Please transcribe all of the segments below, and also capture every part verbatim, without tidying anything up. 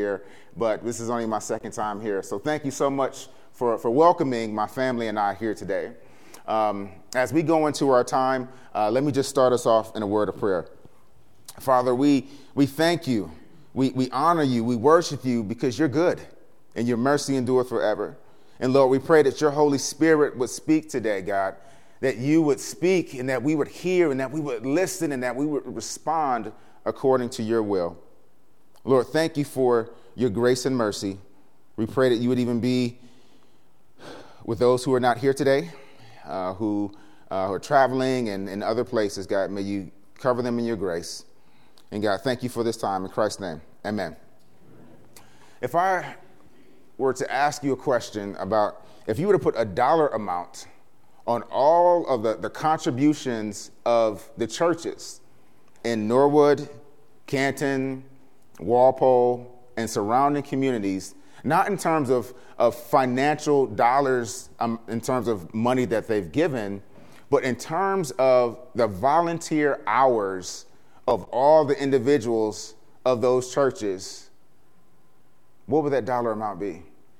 here, but this is only my second time here. So thank you so much for, for welcoming my family and I here today. Um, as we go into our time, uh, let me just start us off in a word of prayer. Father, we we thank you. We, we honor you. We worship you because you're good and your mercy endureth forever. And Lord, we pray that your Holy Spirit would speak today, God, that you would speak and that we would hear and that we would listen and that we would respond according to your will. Lord, thank you for your grace and mercy. We pray that you would even be with those who are not here today, uh, who, uh, who are traveling and in other places. God, may you cover them in your grace. And God, thank you for this time. In Christ's name, amen. If I were to ask you a question about if you were to put a dollar amount on all of the, the contributions of the churches in Norwood, Canton, Walpole, and surrounding communities, not in terms of, of financial dollars, um, in terms of money that they've given, but in terms of the volunteer hours of all the individuals of those churches, what would that dollar amount be?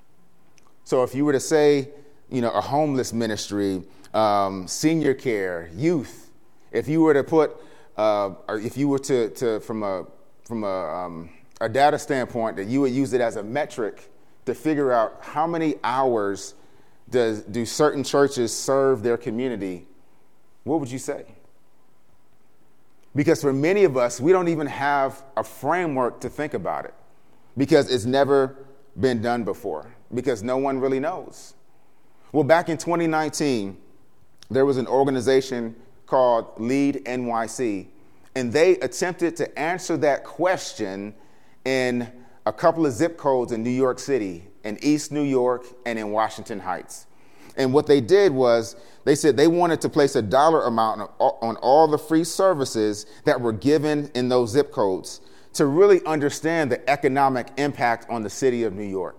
So if you were to say, you know, a homeless ministry, um, senior care, youth, if you were to put, uh, or if you were to, to from a from a, um, a data standpoint, that you would use it as a metric to figure out how many hours does do certain churches serve their community, what would you say? Because for many of us, we don't even have a framework to think about it because it's never been done before, because no one really knows. Well, back in twenty nineteen, there was an organization called Lead N Y C, and they attempted to answer that question in a couple of zip codes in New York City, in East New York and in Washington Heights. And what they did was they said they wanted to place a dollar amount on all the free services that were given in those zip codes to really understand the economic impact on the city of New York.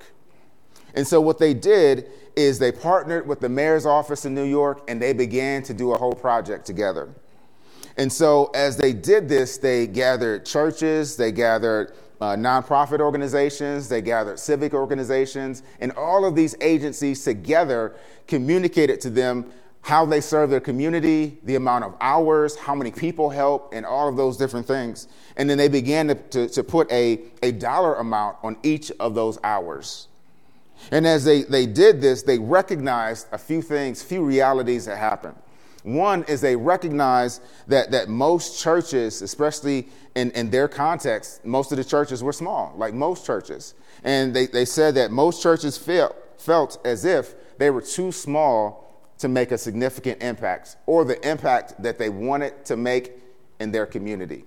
And so what they did is they partnered with the mayor's office in New York and they began to do a whole project together. And so as they did this, they gathered churches, they gathered Uh, nonprofit organizations, they gathered civic organizations, and all of these agencies together communicated to them how they serve their community, the amount of hours, how many people help, and all of those different things. And then they began to, to, to put a, a dollar amount on each of those hours. And as they, they did this, they recognized a few things, few realities that happened. One is they recognize that that most churches, especially in, in their context, most of the churches were small, like most churches. And they, they said that most churches felt, felt as if they were too small to make a significant impact or the impact that they wanted to make in their community.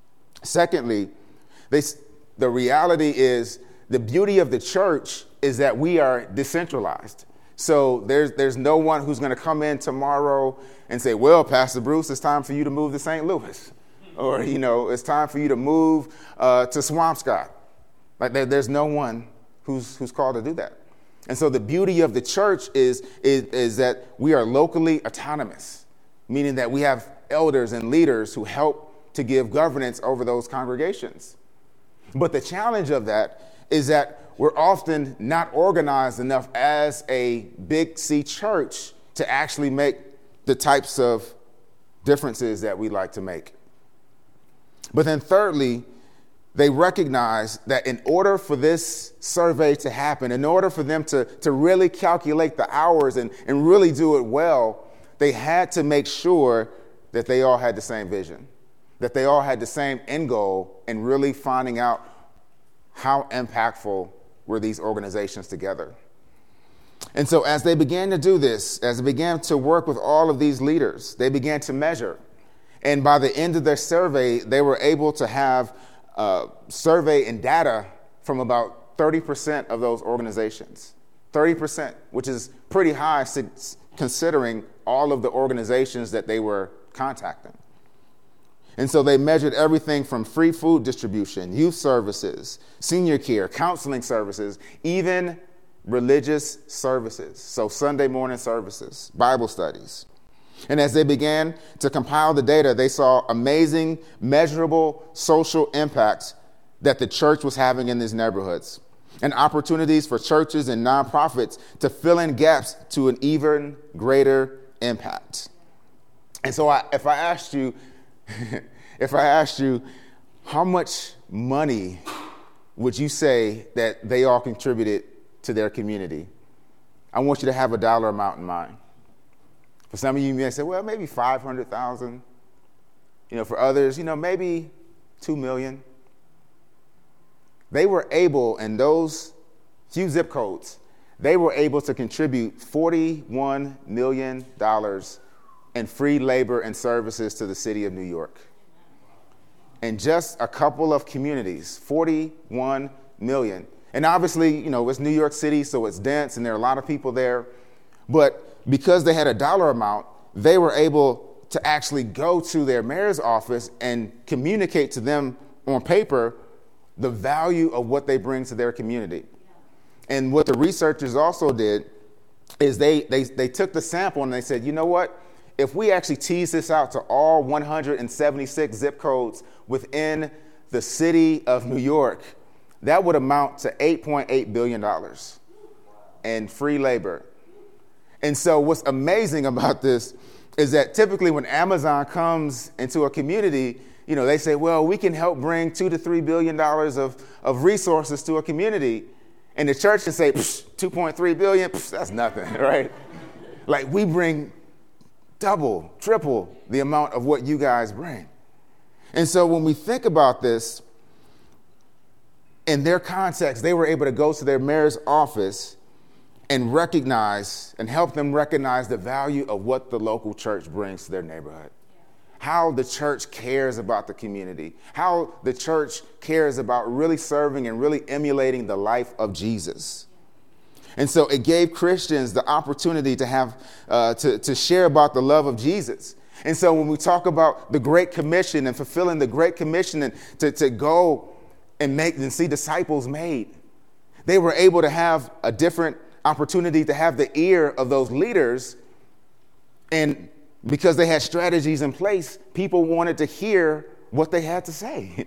Secondly, they, the reality is the beauty of the church is that we are decentralized. So there's there's no one who's going to come in tomorrow and say, well, Pastor Bruce, it's time for you to move to Saint Louis. Or, you know, it's time for you to move uh, to Swampscott. Like there, there's no one who's who's called to do that. And so the beauty of the church is, is, is that we are locally autonomous, meaning that we have elders and leaders who help to give governance over those congregations. But the challenge of that is that we're often not organized enough as a Big C church to actually make the types of differences that we like to make. But then thirdly, they recognize that in order for this survey to happen, in order for them to, to really calculate the hours and, and really do it well, they had to make sure that they all had the same vision, that they all had the same end goal in really finding out how impactful were these organizations together. And so as they began to do this, as they began to work with all of these leaders, they began to measure. And by the end of their survey, they were able to have uh, survey and data from about thirty percent of those organizations. thirty percent, which is pretty high considering all of the organizations that they were contacting. And so they measured everything from free food distribution, youth services, senior care, counseling services, even religious services. So Sunday morning services, Bible studies. And as they began to compile the data, they saw amazing, measurable social impacts that the church was having in these neighborhoods, and opportunities for churches and nonprofits to fill in gaps to an even greater impact. And so I, if I asked you, if I asked you, how much money would you say that they all contributed to their community? I want you to have a dollar amount in mind. For some of you, you may say, well, maybe five hundred thousand. You know, for others, you know, maybe two million. They were able, in those few zip codes, they were able to contribute forty-one million dollars in free labor and services to the city of New York. In just a couple of communities, forty-one million dollars. And obviously, you know, it's New York City, so it's dense and there are a lot of people there. But because they had a dollar amount, they were able to actually go to their mayor's office and communicate to them on paper the value of what they bring to their community. And what the researchers also did is they, they, they took the sample and they said, you know what? If we actually tease this out to all one hundred seventy-six zip codes within the city of New York, that would amount to eight point eight billion dollars in free labor. And so what's amazing about this is that typically when Amazon comes into a community, you know, they say, well, we can help bring two to three billion dollars of, of resources to a community. And the church can say, two point three billion, psh, that's nothing, right? Like we bring double, triple the amount of what you guys bring. And so when we think about this, in their context, they were able to go to their mayor's office and recognize and help them recognize the value of what the local church brings to their neighborhood. How the church cares about the community, how the church cares about really serving and really emulating the life of Jesus. And so it gave Christians the opportunity to have uh, to, to share about the love of Jesus. And so when we talk about the Great Commission and fulfilling the Great Commission and to, to go and make and see disciples made, they were able to have a different opportunity to have the ear of those leaders. And because they had strategies in place, people wanted to hear what they had to say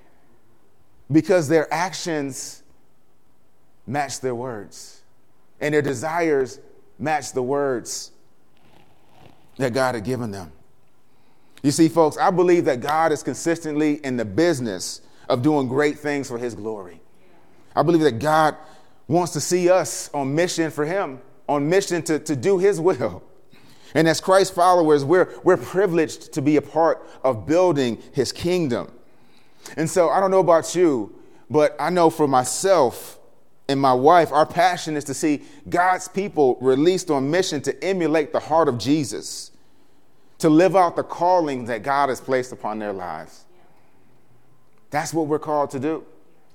because their actions matched their words and their desires matched the words that God had given them. You see, folks, I believe that God is consistently in the business of doing great things for his glory. I believe that God wants to see us on mission for him, on mission to, to do his will. And as Christ followers, we're, we're privileged to be a part of building his kingdom. And so I don't know about you, but I know for myself and my wife, our passion is to see God's people released on mission to emulate the heart of Jesus, to live out the calling that God has placed upon their lives. That's what we're called to do.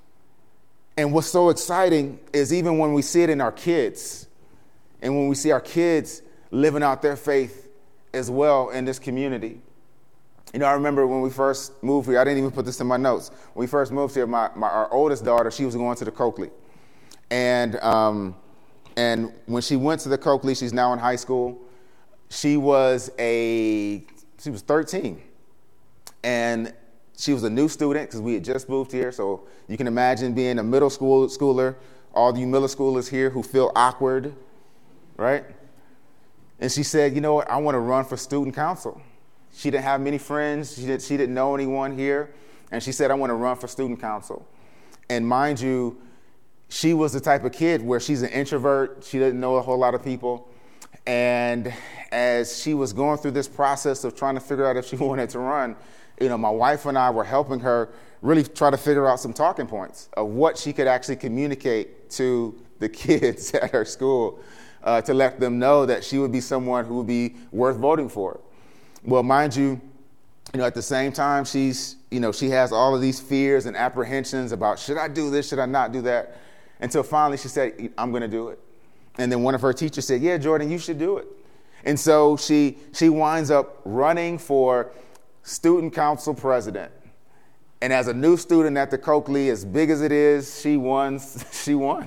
And what's so exciting is even when we see it in our kids and when we see our kids living out their faith as well in this community. You know, I remember when we first moved here, I didn't even put this in my notes. When we first moved here, my, my our oldest daughter, she was going to the Coakley. And, um, and when she went to the Coakley, she's now in high school. She was a, she was thirteen. And she was a new student because we had just moved here. So you can imagine being a middle school schooler, all you middle schoolers here who feel awkward, right? And she said, you know what, I want to run for student council. She didn't have many friends. She, did, she didn't know anyone here. And she said, I want to run for student council. And mind you, she was the type of kid where she's an introvert. She didn't know a whole lot of people. And as she was going through this process of trying to figure out if she wanted to run, you know, my wife and I were helping her really try to figure out some talking points of what she could actually communicate to the kids at her school uh, to let them know that she would be someone who would be worth voting for. Well, mind you, you know, at the same time, she's, you know, she has all of these fears and apprehensions about, should I do this? Should I not do that? Until finally she said, I'm going to do it. And then one of her teachers said, yeah, Jordan, you should do it. And so she she winds up running for student council president. And as a new student at the Coakley, as big as it is, she won. She won.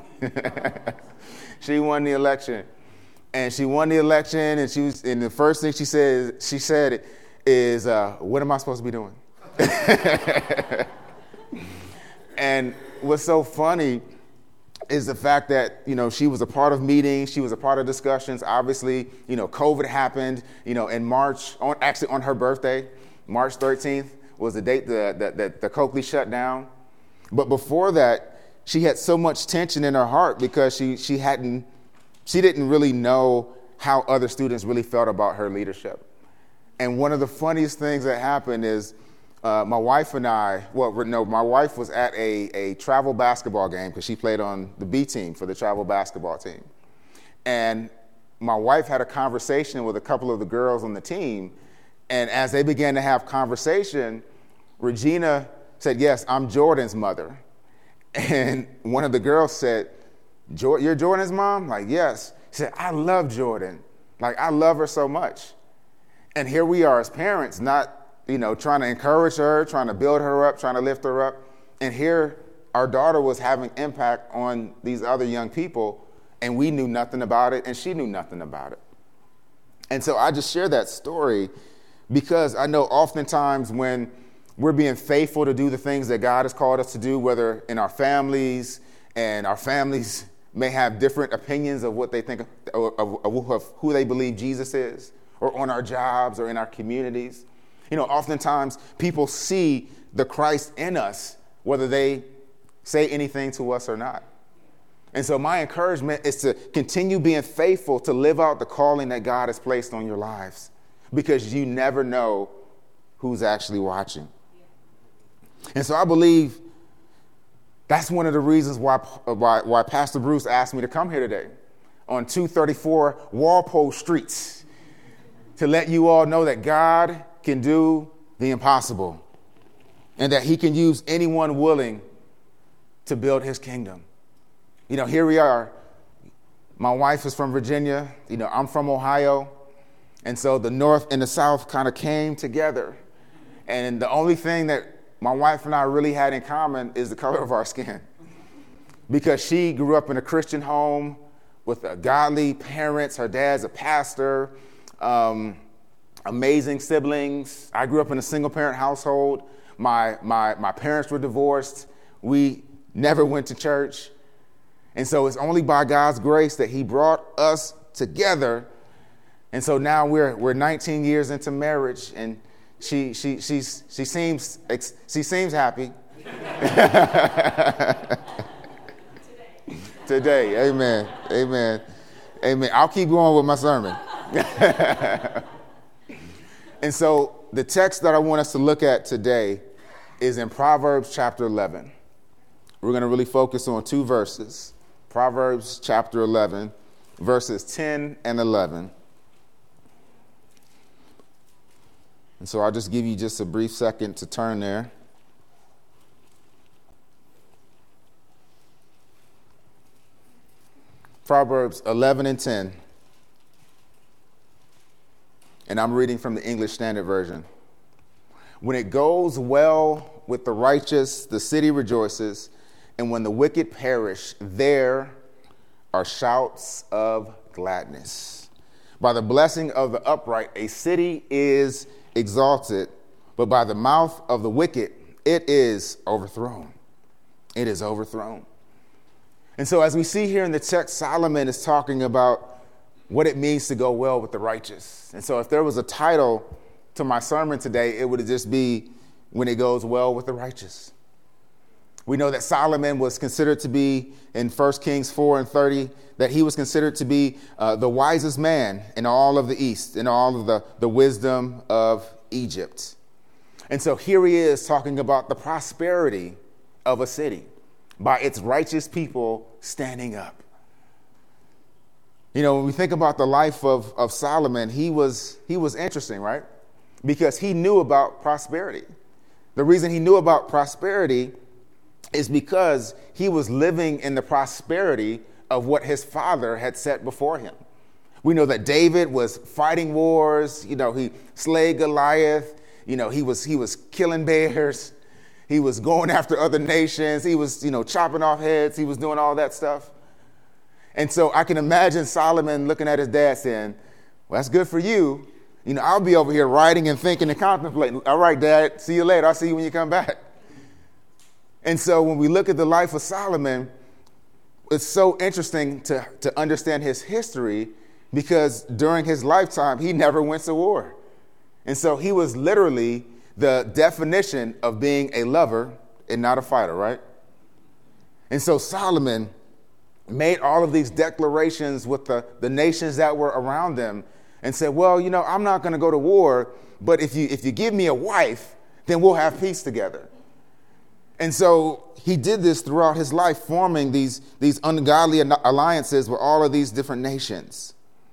She won the election. And she won the election, and she was. And the first thing she said, she said, is, uh, "What am I supposed to be doing?" And what's so funny is the fact that, you know, she was a part of meetings, she was a part of discussions. Obviously, you know, COVID happened, you know, in March, on actually on her birthday, March thirteenth was the date that the, the, the Coakley shut down. But before that, she had so much tension in her heart because she she hadn't, she didn't really know how other students really felt about her leadership. And one of the funniest things that happened is uh, my wife and I, well, no, my wife was at a, a travel basketball game because she played on the B team for the travel basketball team. And my wife had a conversation with a couple of the girls on the team. And as they began to have conversation, Regina said, yes, I'm Jordan's mother. And one of the girls said, you're Jordan's mom? Like, yes. She said, I love Jordan. Like, I love her so much. And here we are as parents, not, you know, trying to encourage her, trying to build her up, trying to lift her up. And here our daughter was having impact on these other young people, and we knew nothing about it, and she knew nothing about it. And so I just share that story because I know oftentimes when we're being faithful to do the things that God has called us to do, whether in our families, and our families may have different opinions of what they think of, of, of, of who they believe Jesus is, or on our jobs or in our communities. You know, oftentimes people see the Christ in us, whether they say anything to us or not. And so my encouragement is to continue being faithful to live out the calling that God has placed on your lives, because you never know who's actually watching. And so I believe that's one of the reasons why, why, why Pastor Bruce asked me to come here today on two thirty-four Walpole Street, to let you all know that God can do the impossible and that he can use anyone willing to build his kingdom. You know, here we are. My wife is from Virginia. You know, I'm from Ohio. And so the North and the South kind of came together. And the only thing that my wife and I really had in common is the color of our skin, because she grew up in a Christian home with a godly parents. Her dad's a pastor. Um, amazing siblings. I grew up in a single parent household. My, my, my parents were divorced. We never went to church. And so it's only by God's grace that he brought us together. And so now we're, we're nineteen years into marriage, and she, she, she's, she seems, she seems happy. Today. Today. Amen. Amen. Amen. I'll keep going with my sermon. And so the text that I want us to look at today is in Proverbs chapter eleven. We're going to really focus on two verses. Proverbs chapter eleven, verses ten and eleven. And so I'll just give you just a brief second to turn there. Proverbs eleven and ten. And I'm reading from the English Standard Version. When it goes well with the righteous, the city rejoices, and when the wicked perish, there are shouts of gladness. By the blessing of the upright, a city is exalted, but by the mouth of the wicked, it is overthrown. It is overthrown. And so as we see here in the text, Solomon is talking about what it means to go well with the righteous. And so if there was a title to my sermon today, it would just be When It Goes Well with the Righteous. We know that Solomon was considered to be, in First Kings four and thirty, that he was considered to be uh, the wisest man in all of the East, in all of the, the wisdom of Egypt. And so here he is talking about the prosperity of a city by its righteous people standing up. You know, when we think about the life of, of Solomon, he was he was interesting, right? Because he knew about prosperity. The reason he knew about prosperity is because he was living in the prosperity of what his father had set before him. We know that David was fighting wars. You know, he slayed Goliath. You know, he was he was killing bears. He was going after other nations. He was, you know, chopping off heads. He was doing all that stuff. And so I can imagine Solomon looking at his dad saying, well, that's good for you. You know, I'll be over here writing and thinking and contemplating. All right, Dad, see you later. I'll see you when you come back. And so when we look at the life of Solomon, it's so interesting to, to understand his history, because during his lifetime, he never went to war. And so he was literally the definition of being a lover and not a fighter, right? And so Solomon made all of these declarations with the, the nations that were around them and said, well, you know, I'm not going to go to war, but if you if you give me a wife, then we'll have peace together. And so he did this throughout his life, forming these, these ungodly alliances with all of these different nations.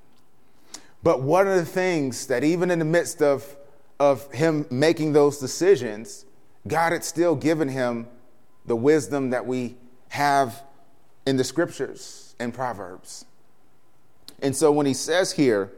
But one of the things that even in the midst of, of him making those decisions, God had still given him the wisdom that we have in the scriptures and Proverbs. And so when he says here,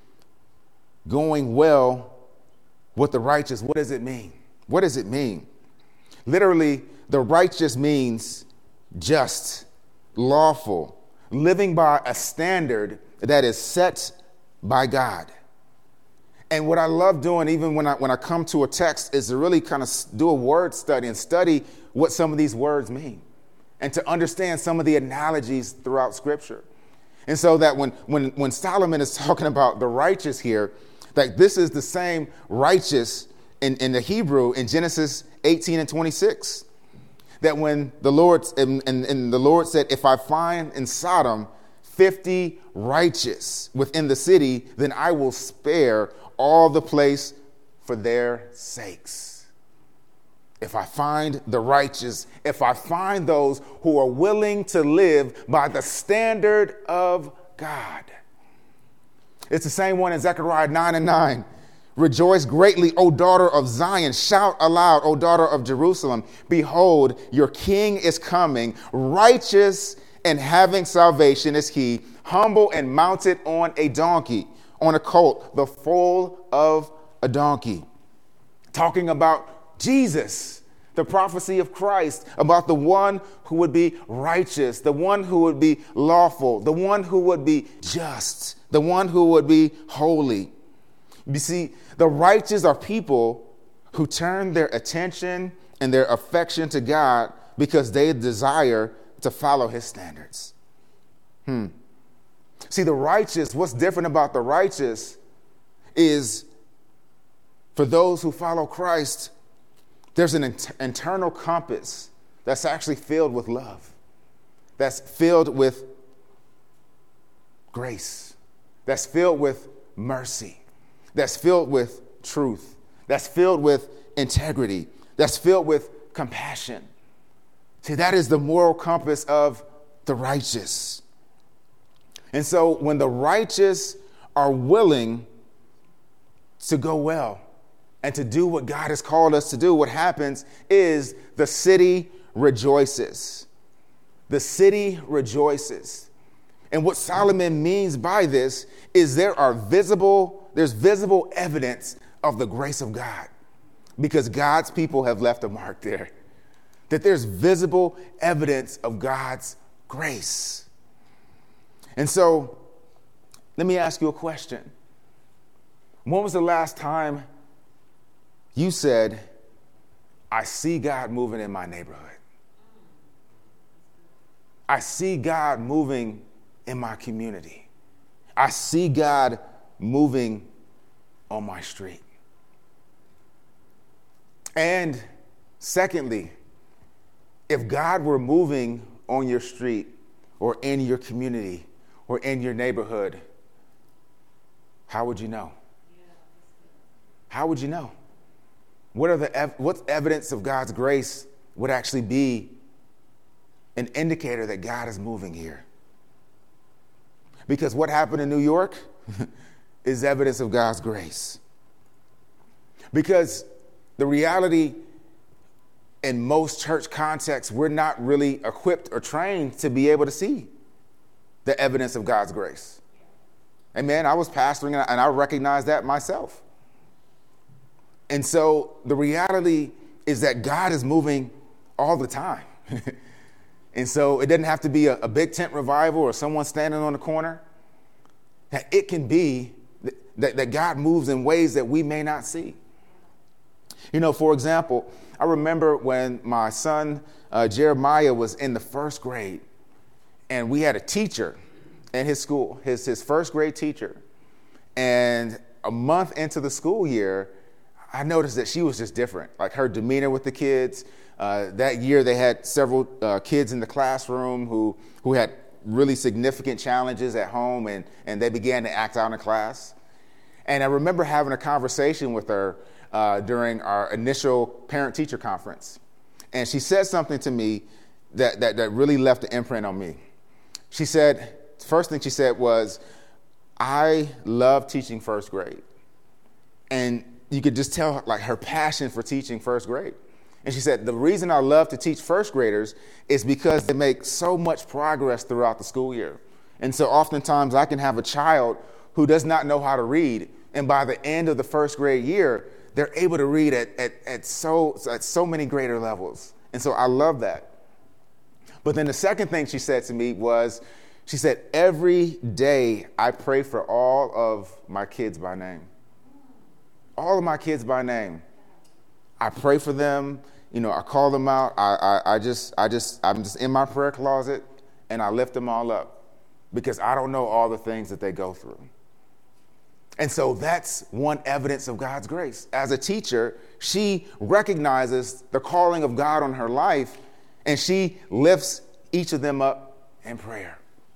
going well with the righteous, what does it mean? What does it mean? Literally, the righteous means just, lawful, living by a standard that is set by God. And what I love doing, even when I when I come to a text, is to really kind of do a word study and study what some of these words mean, and to understand some of the analogies throughout Scripture. And so that when when when Solomon is talking about the righteous here, like this is the same righteous in, in the Hebrew in Genesis eighteen and twenty-six. That when the Lord and, and, and the Lord said, if I find in Sodom fifty righteous within the city, then I will spare all the place for their sakes. If I find the righteous, if I find those who are willing to live by the standard of God. It's the same one in Zechariah nine and nine. Rejoice greatly, O daughter of Zion. Shout aloud, O daughter of Jerusalem. Behold, your king is coming. Righteous and having salvation is he, humble and mounted on a donkey, on a colt, the foal of a donkey. Talking about Jesus, the prophecy of Christ, about the one who would be righteous, the one who would be lawful, the one who would be just, the one who would be holy. You see, the righteous are people who turn their attention and their affection to God because they desire to follow his standards. Hmm. See, the righteous, what's different about the righteous is for those who follow Christ, there's an inter- internal compass that's actually filled with love, that's filled with grace, that's filled with mercy, that's filled with truth, that's filled with integrity, that's filled with compassion. See, that is the moral compass of the righteous. And so when the righteous are willing to go well and to do what God has called us to do, what happens is the city rejoices. The city rejoices. And what Solomon means by this is there are visible, there's visible evidence of the grace of God, because God's people have left a mark there. That there's visible evidence of God's grace. And so let me ask you a question. When was the last time you said, I see God moving in my neighborhood? I see God moving in my community. I see God moving on my street. And secondly, if God were moving on your street or in your community or in your neighborhood, how would you know? How would you know? What are the ev- what evidence of God's grace would actually be an indicator that God is moving here? Because what happened in New York is evidence of God's grace. Because the reality in most church contexts, we're not really equipped or trained to be able to see the evidence of God's grace. Amen. I was pastoring and I recognized that myself. And so the reality is that God is moving all the time. And so it doesn't have to be a, a big tent revival or someone standing on the corner. That it can be that, that God moves in ways that we may not see. You know, for example, I remember when my son uh, Jeremiah was in the first grade, and we had a teacher in his school, his, his first grade teacher. And a month into the school year, I noticed that she was just different, like her demeanor with the kids. Uh, that year, they had several uh, kids in the classroom who, who had really significant challenges at home, and, and they began to act out in class. And I remember having a conversation with her uh, during our initial parent-teacher conference. And she said something to me that, that, that really left an imprint on me. She said, the first thing she said was, I love teaching first grade. And you could just tell like her passion for teaching first grade. And she said, the reason I love to teach first graders is because they make so much progress throughout the school year. And so oftentimes I can have a child who does not know how to read, and by the end of the first grade year, they're able to read at, at, at, so, at so many greater levels. And so I love that. But then the second thing she said to me was, she said, every day I pray for all of my kids by name. All of my kids by name. I pray for them. You know, I call them out. I, I, I just, I just, I'm just in my prayer closet, and I lift them all up because I don't know all the things that they go through. And so that's one evidence of God's grace. As a teacher, she recognizes the calling of God on her life, and she lifts each of them up in prayer.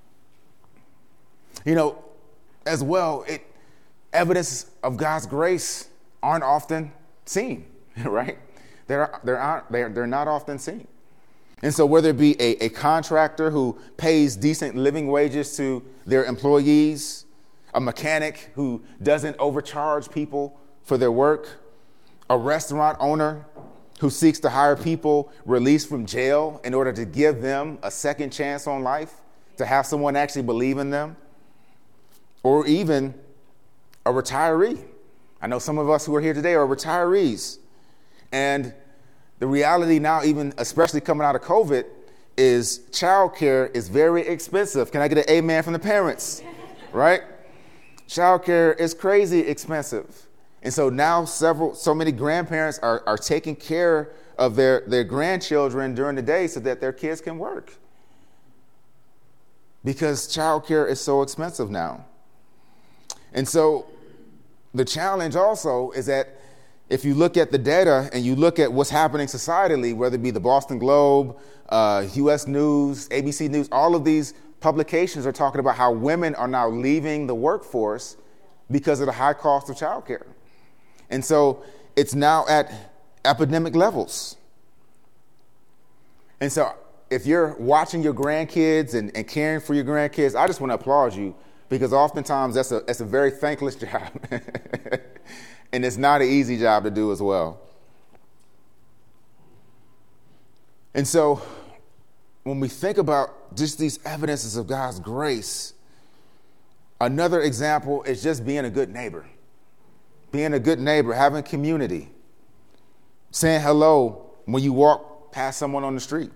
You know, as well, it, evidence of God's grace aren't often seen, right? They're, they're, they're, they're not often seen. And so whether it be a, a contractor who pays decent living wages to their employees, a mechanic who doesn't overcharge people for their work, a restaurant owner who seeks to hire people released from jail in order to give them a second chance on life, to have someone actually believe in them, or even a retiree. I know some of us who are here today are retirees. And the reality now, even especially coming out of COVID, is childcare is very expensive. Can I get an amen from the parents? Right? Childcare is crazy expensive. And so now several, so many grandparents are, are taking care of their, their grandchildren during the day so that their kids can work. Because childcare is so expensive now. And so the challenge also is that if you look at the data and you look at what's happening societally, whether it be the Boston Globe, uh, U S News, A B C News, all of these publications are talking about how women are now leaving the workforce because of the high cost of childcare. And so it's now at epidemic levels. And so if you're watching your grandkids and, and caring for your grandkids, I just want to applaud you, because oftentimes that's a, that's a very thankless job. And it's not an easy job to do as well. And so when we think about just these evidences of God's grace, another example is just being a good neighbor. Being a good neighbor, having community, saying hello when you walk past someone on the street,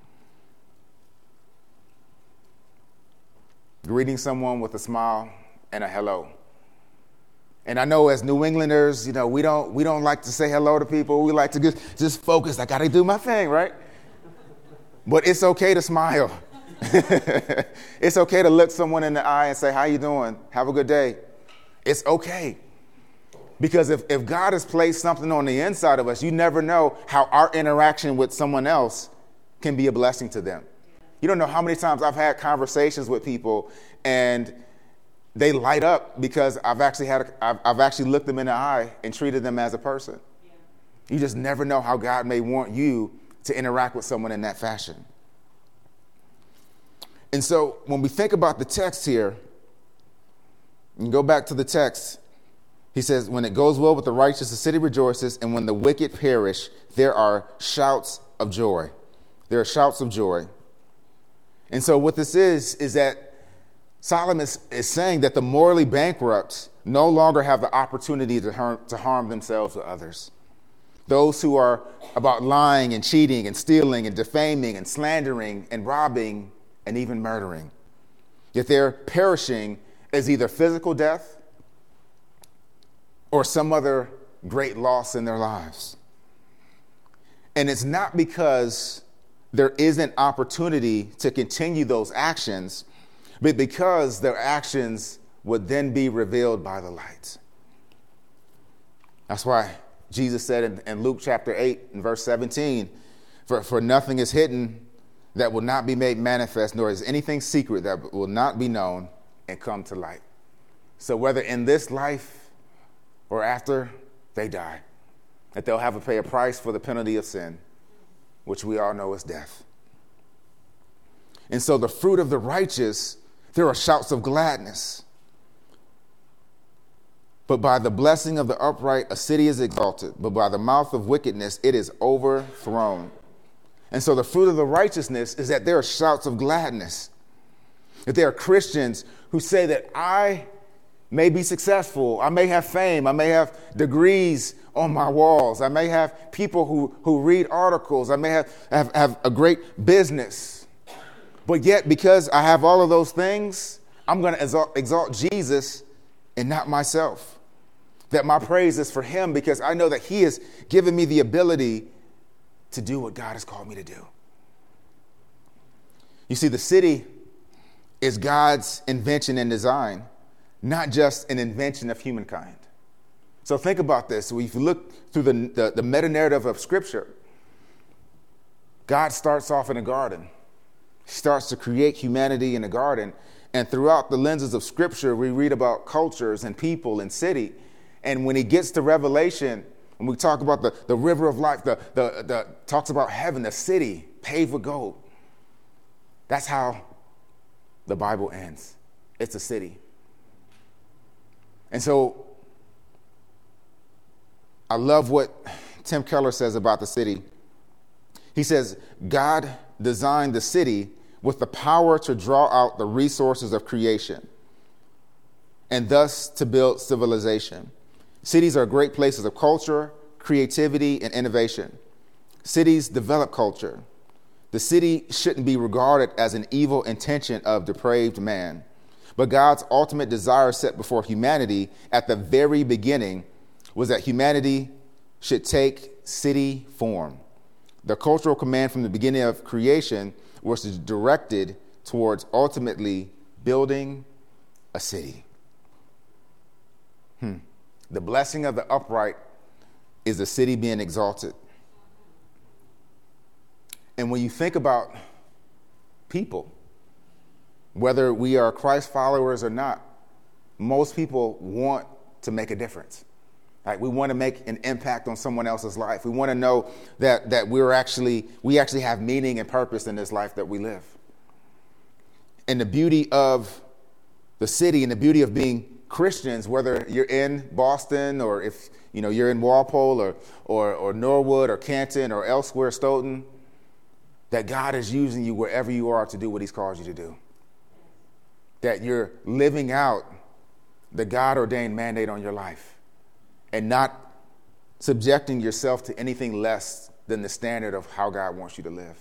greeting someone with a smile and a hello. And I know as New Englanders, you know, we don't we don't like to say hello to people. We like to just, just focus. I got to do my thing, right? But it's okay to smile. It's okay to look someone in the eye and say, how you doing? Have a good day. It's okay. Because if, if God has placed something on the inside of us, you never know how our interaction with someone else can be a blessing to them. You don't know how many times I've had conversations with people and they light up because I've actually had a, I've, I've actually looked them in the eye and treated them as a person. Yeah. You just never know how God may want you to interact with someone in that fashion. And so when we think about the text here, and go back to the text, he says, when it goes well with the righteous, the city rejoices, and when the wicked perish, there are shouts of joy. There are shouts of joy. And so what this is, is that Solomon is, is saying that the morally bankrupt no longer have the opportunity to harm, to harm themselves or others. Those who are about lying and cheating and stealing and defaming and slandering and robbing and even murdering. Yet they're perishing as either physical death or some other great loss in their lives. And it's not because there isn't opportunity to continue those actions, but because their actions would then be revealed by the light. That's why Jesus said in, in Luke chapter eight and verse seventeen, for, for nothing is hidden that will not be made manifest, nor is anything secret that will not be known and come to light. So whether in this life or after they die, that they'll have to pay a price for the penalty of sin, which we all know is death. And so the fruit of the righteous, there are shouts of gladness. But by the blessing of the upright, a city is exalted. But by the mouth of wickedness, it is overthrown. And so the fruit of the righteousness is that there are shouts of gladness. That there are Christians who say that I may be successful. I may have fame. I may have degrees on my walls. I may have people who, who read articles. I may have, have, have a great business. But yet, because I have all of those things, I'm going to exalt, exalt Jesus and not myself. That my praise is for him because I know that he has given me the ability to do what God has called me to do. You see, the city is God's invention and design, not just an invention of humankind. So think about this. If you look through the, the, the meta-narrative of Scripture, God starts off in a garden. He starts to create humanity in a garden. And throughout the lenses of Scripture, we read about cultures and people and city. And when he gets to Revelation, when we talk about the, the river of life, the, the, the talks about heaven, the city paved with gold. That's how the Bible ends. It's a city. And so I love what Tim Keller says about the city. He says, God designed the city with the power to draw out the resources of creation and thus to build civilization. Cities are great places of culture, creativity, and innovation. Cities develop culture. The city shouldn't be regarded as an evil intention of depraved man, but God's ultimate desire set before humanity at the very beginning was that humanity should take city form. The cultural command from the beginning of creation was directed towards ultimately building a city. Hmm. The blessing of the upright is the city being exalted. And when you think about people, whether we are Christ followers or not, most people want to make a difference. Like we want to make an impact on someone else's life. We want to know that that we're actually we actually have meaning and purpose in this life that we live. And the beauty of the city and the beauty of being Christians, whether you're in Boston or if you know you're in Walpole or or, or Norwood or Canton or elsewhere, Stoughton, that God is using you wherever you are to do what he's called you to do. That you're living out the God-ordained mandate on your life and not subjecting yourself to anything less than the standard of how God wants you to live.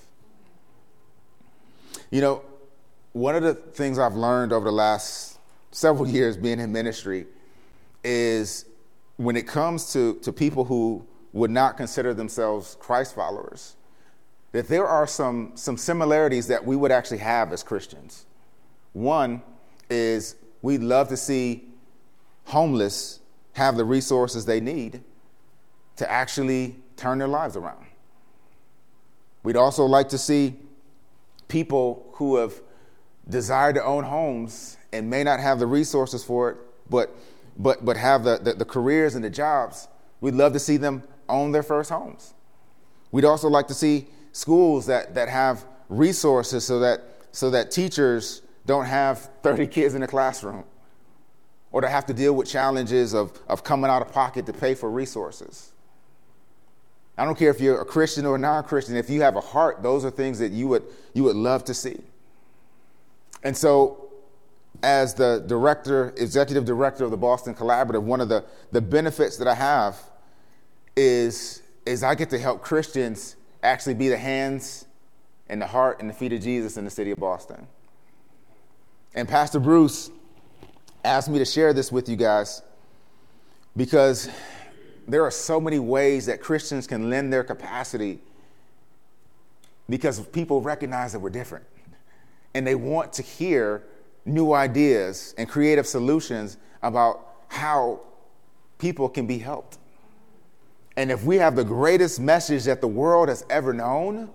You know, one of the things I've learned over the last several years being in ministry is when it comes to, to people who would not consider themselves Christ followers, that there are some, some similarities that we would actually have as Christians. One is we'd love to see homeless have the resources they need to actually turn their lives around. We'd also like to see people who have desired to own homes and may not have the resources for it, but but but have the, the, the careers and the jobs. We'd love to see them own their first homes. We'd also like to see schools that, that have resources so that so that teachers don't have thirty kids in a classroom or to have to deal with challenges of, of coming out of pocket to pay for resources. I don't care if you're a Christian or a non-Christian. If you have a heart, those are things that you would you would love to see. And so as the director, executive director of the Boston Collaborative, one of the, the benefits that I have is, is I get to help Christians actually be the hands and the heart and the feet of Jesus in the city of Boston. And Pastor Bruce asked me to share this with you guys because there are so many ways that Christians can lend their capacity because people recognize that we're different. And they want to hear new ideas and creative solutions about how people can be helped. And if we have the greatest message that the world has ever known,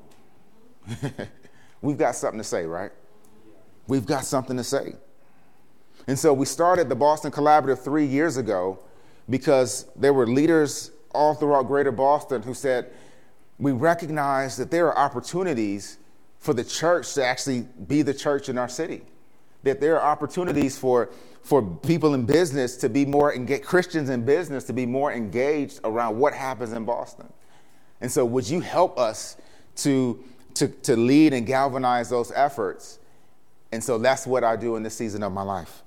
we've got something to say, right? We've got something to say. And so we started the Boston Collaborative three years ago because there were leaders all throughout Greater Boston who said, we recognize that there are opportunities for the church to actually be the church in our city, that there are opportunities for, for people in business to be more engaged, Christians in business to be more engaged around what happens in Boston. And so would you help us to, to, to lead and galvanize those efforts? And so that's what I do in this season of my life.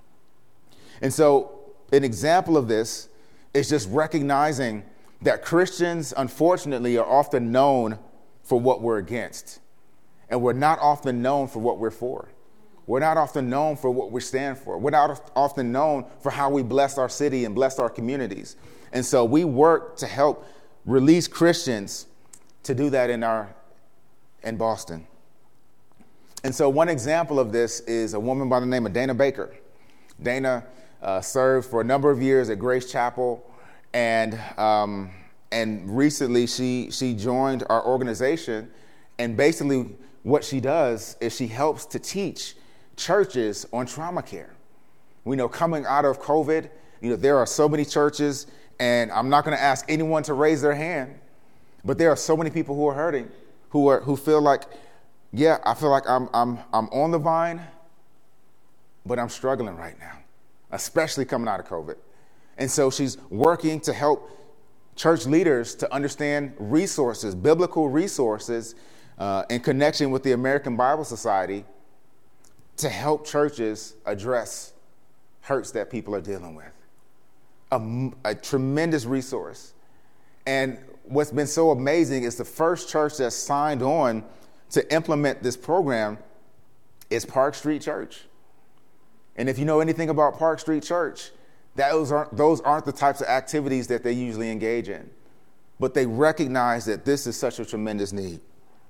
And so an example of this is just recognizing that Christians, unfortunately, are often known for what we're against. And we're not often known for what we're for. We're not often known for what we stand for. We're not often known for how we bless our city and bless our communities. And so we work to help release Christians to do that in our in Boston. And so one example of this is a woman by the name of Dana Baker. Dana uh, served for a number of years at Grace Chapel, and um, and recently she she joined our organization. And basically what she does is she helps to teach churches on trauma care. We know coming out of COVID, you know, there are so many churches, and I'm not going to ask anyone to raise their hand, but there are so many people who are hurting, who are who feel like, yeah, I feel like I'm I'm I'm on the vine, but I'm struggling right now, especially coming out of COVID. And so she's working to help church leaders to understand resources, biblical resources, uh, in connection with the American Bible Society to help churches address hurts that people are dealing with. A, a tremendous resource. And what's been so amazing is the first church that signed on to implement this program is Park Street Church. And if you know anything about Park Street Church, those aren't, those aren't the types of activities that they usually engage in. But they recognize that this is such a tremendous need.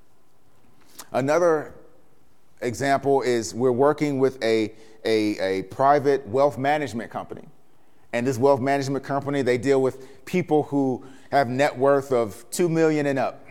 Another example is we're working with a, a, a private wealth management company. And this wealth management company, they deal with people who have net worth of two million dollars and up.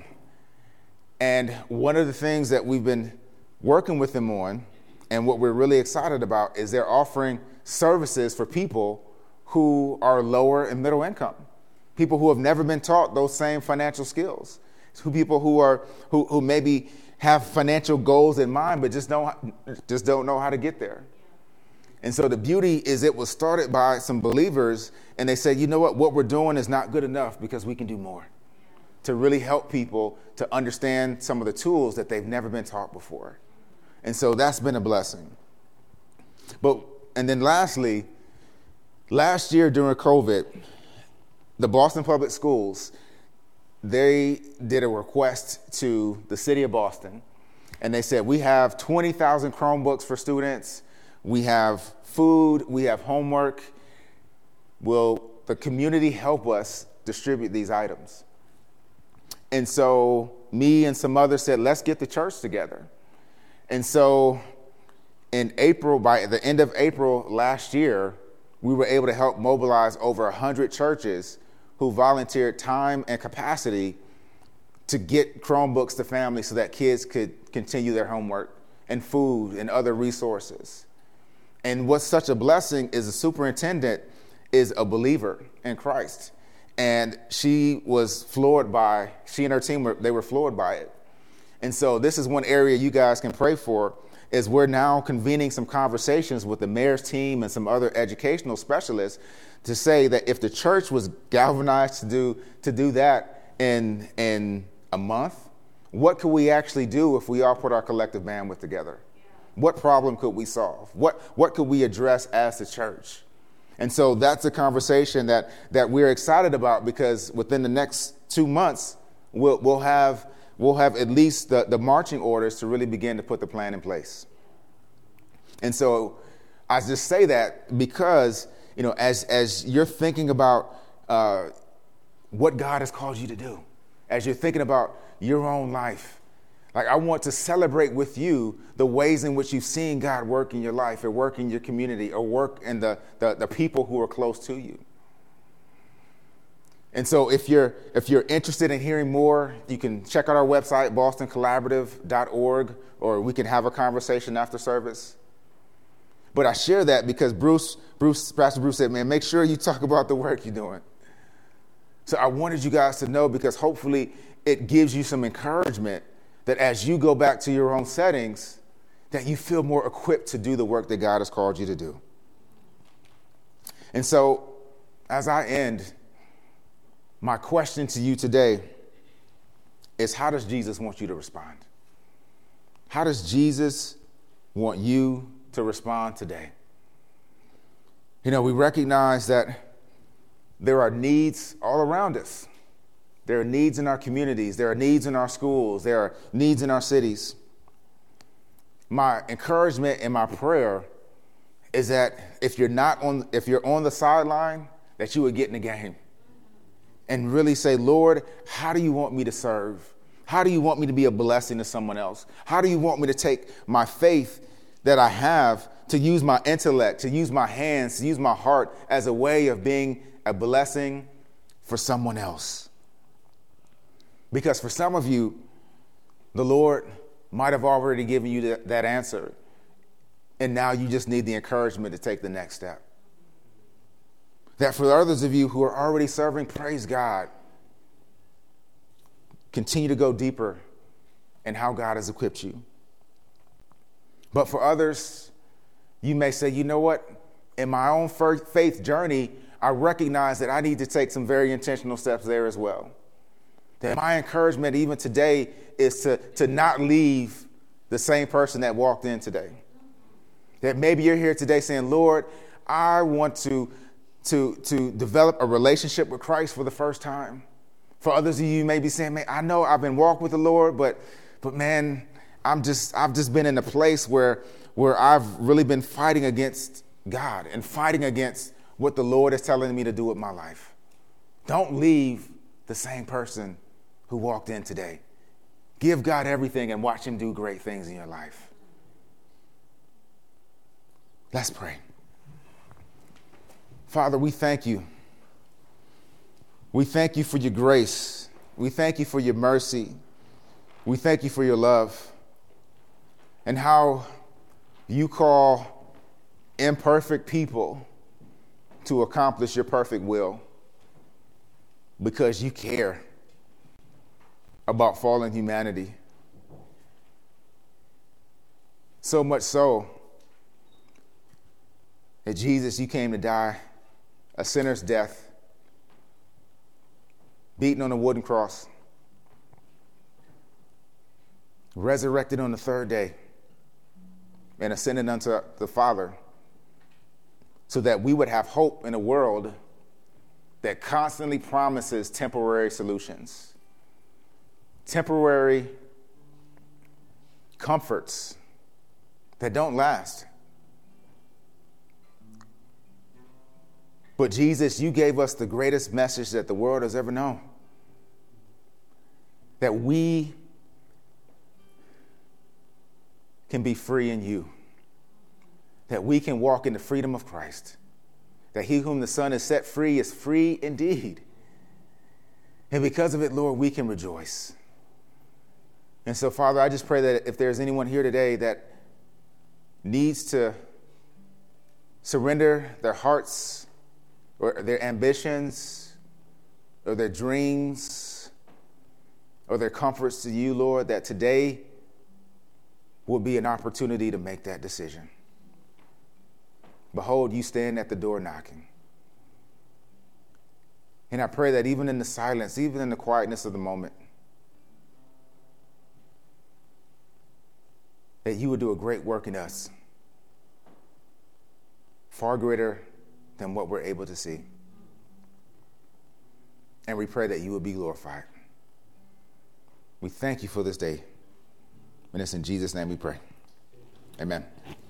And one of the things that we've been working with them on, and what we're really excited about, is they're offering services for people who are lower and middle income, people who have never been taught those same financial skills, who people who are who, who maybe have financial goals in mind, but just don't just don't know how to get there. And so the beauty is it was started by some believers, and they said, you know what, what we're doing is not good enough because we can do more to really help people to understand some of the tools that they've never been taught before. And so that's been a blessing. But, and then lastly, last year during COVID, the Boston Public Schools, they did a request to the city of Boston, and they said, we have twenty thousand Chromebooks for students. We have food, we have homework. Will the community help us distribute these items? And so me and some others said, let's get the church together. And so in April, by the end of April last year, we were able to help mobilize over one hundred churches who volunteered time and capacity to get Chromebooks to families so that kids could continue their homework and food and other resources. And what's such a blessing is the superintendent is a believer in Christ. And she was floored by, she and her team, were, they were floored by it. And so this is one area you guys can pray for, is we're now convening some conversations with the mayor's team and some other educational specialists to say that if the church was galvanized to do to do that in, in a month, what could we actually do if we all put our collective bandwidth together? What problem could we solve? What what could we address as the church? And so that's a conversation that that we're excited about, because within the next two months, we'll we'll have we'll have at least the, the marching orders to really begin to put the plan in place. And so I just say that because, you know, as as you're thinking about uh, what God has called you to do, as you're thinking about your own life, Like, I want to celebrate with you the ways in which you've seen God work in your life or work in your community or work in the, the, the people who are close to you. And so if you're if you're interested in hearing more, you can check out our website, boston collaborative dot org, or we can have a conversation after service. But I share that because Bruce, Bruce, Pastor Bruce said, man, make sure you talk about the work you're doing. So I wanted you guys to know, because hopefully it gives you some encouragement that as you go back to your own settings, that you feel more equipped to do the work that God has called you to do. And so as I end, my question to you today is, how does Jesus want you to respond? How does Jesus want you to respond today? You know, we recognize that there are needs all around us. There are needs in our communities. There are needs in our schools. There are needs in our cities. My encouragement and my prayer is that if you're not on, if you're on the sideline, that you would get in the game and really say, Lord, how do you want me to serve? How do you want me to be a blessing to someone else? How do you want me to take my faith that I have, to use my intellect, to use my hands, to use my heart as a way of being a blessing for someone else? Because for some of you, the Lord might have already given you that, that answer, and now you just need the encouragement to take the next step. That for others of you who are already serving, praise God. Continue to go deeper in how God has equipped you. But for others, you may say, you know what? In my own faith journey, I recognize that I need to take some very intentional steps there as well. That my encouragement even today is to, to not leave the same person that walked in today. That maybe you're here today saying, Lord, I want to To, to develop a relationship with Christ for the first time. For others of you, you may be saying, man, I know I've been walking with the Lord, but but man, I'm just I've just been in a place where where I've really been fighting against God and fighting against what the Lord is telling me to do with my life. Don't leave the same person who walked in today. Give God everything and watch him do great things in your life. Let's pray. Father, we thank you. We thank you for your grace. We thank you for your mercy. We thank you for your love and how you call imperfect people to accomplish your perfect will because you care about fallen humanity. So much so that Jesus, you came to die a sinner's death, beaten on a wooden cross, resurrected on the third day, and ascended unto the Father, so that we would have hope in a world that constantly promises temporary solutions, temporary comforts that don't last. But Jesus, you gave us the greatest message that the world has ever known. That we can be free in you. That we can walk in the freedom of Christ. That he whom the Son has set free is free indeed. And because of it, Lord, we can rejoice. And so, Father, I just pray that if there's anyone here today that needs to surrender their hearts or their ambitions, or their dreams, or their comforts to you, Lord, that today will be an opportunity to make that decision. Behold, you stand at the door knocking. And I pray that even in the silence, even in the quietness of the moment, that you would do a great work in us, far greater than what we're able to see. And we pray that you will be glorified. We thank you for this day. And it's in Jesus' name we pray. Amen.